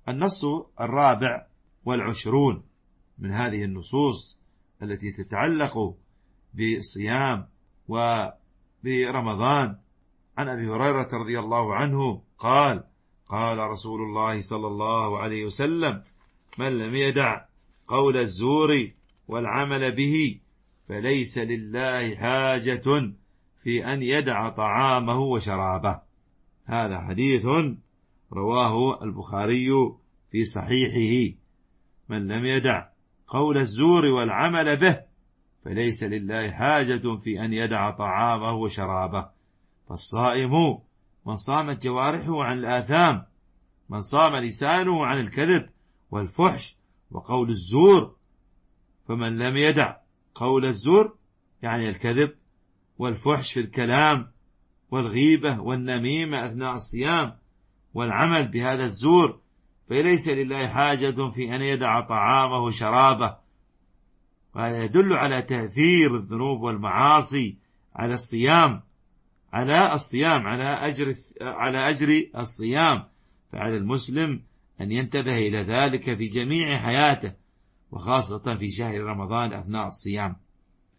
النص 24 من هذه النصوص التي تتعلق بالصيام وبرمضان عن أبي هريرة رضي الله عنه قال: قال رسول الله صلى الله عليه وسلم: من لم يدع قول الزور والعمل به فليس لله حاجة في أن يدع طعامه وشرابه. هذا حديث رواه البخاري في صحيحه: من لم يدع قول الزور والعمل به فليس لله حاجة في أن يدع طعامه وشرابه. فالصائم من صامت جوارحه عن الآثام، من صام لسانه عن الكذب والفحش وقول الزور. فمن لم يدع قول الزور يعني الكذب والفحش في الكلام والغيبة والنميمة أثناء الصيام والعمل بهذا الزور فليس لله حاجة في أن يدع طعامه وشرابه. وهذا يدل على تأثير الذنوب والمعاصي على الصيام، على أجر الصيام. فعلى المسلم أن ينتبه إلى ذلك في جميع حياته، وخاصة في شهر رمضان أثناء الصيام.